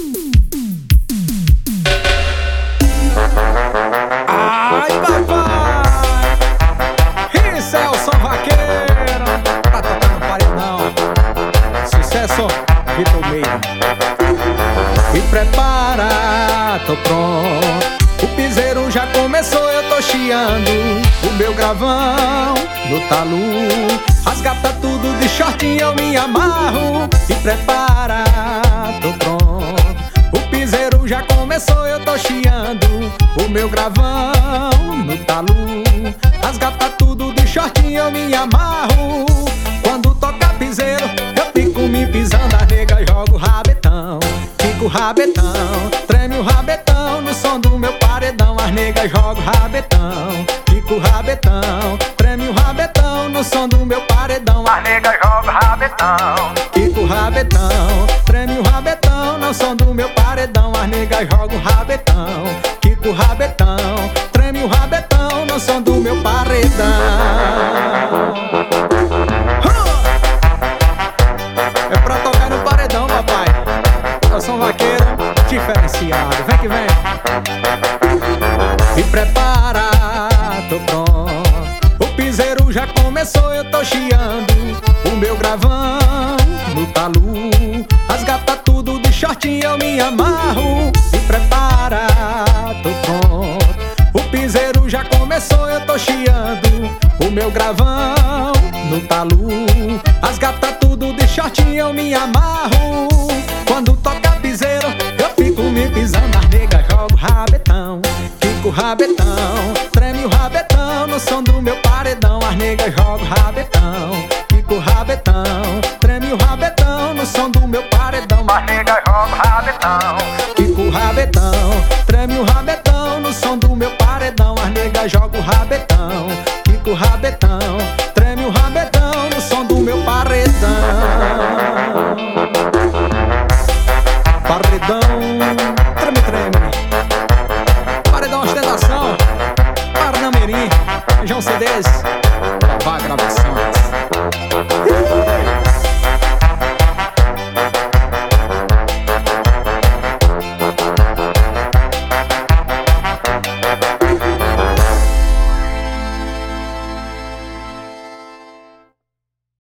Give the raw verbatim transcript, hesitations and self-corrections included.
Ai, papai! Isso é o som vaqueiro pra tocar no paredão. Sucesso, Vitor Meira. Me prepara, tô pronto. O piseiro já começou, eu tô chiando. O meu gravão no talu. As gatas tudo de shortinho, eu me amarro. Me prepara, tô pronto. O piseiro já começou, eu tô chiando. O meu gravão no talu. As gatas tudo de shortinho, eu me amarro. Quando toca piseiro, eu fico me pisando. A nega joga o rabetão, fica o rabetão, treme o rabetão no som do meu paredão. As nega joga o rabetão, fica o rabetão, treme o rabetão no som do meu paredão. As nega joga o rabetão, fica o rabetão, treme o rabetão no som do meu paredão. As nega joga o rabetão, fica o rabetão, treme o rabetão no som do meu paredão. É pra tocar no paredão, papai. Eu sou um vaqueiro diferenciado. Vem que vem. Me prepara, tô pronto. O piseiro já começou, eu tô chiando. O meu gravão no talu. As gatas tudo de shortinho, eu me amarro. Me prepara, tô pronto. O piseiro já começou, eu tô chiando. O meu gravão no talu. As gatas tudo de shortinho, eu me amarro. Quando toca piseiro, eu fico me pisando. As nega joga o rabetão, fica o rabetão, treme o rabetão no som do meu paredão. As nega joga o rabetão, fica o rabetão, treme o rabetão no som do meu paredão. As nega joga o rabetão, fica o rabetão, treme o rabetão no som do meu paredão. As nega joga o rabetão, fica o rabetão, treme o rabetão no som do meu paredão. Paredão, treme, treme. Paredão ostentação, Paredão Mirim, João C Ds, Vá Gravação.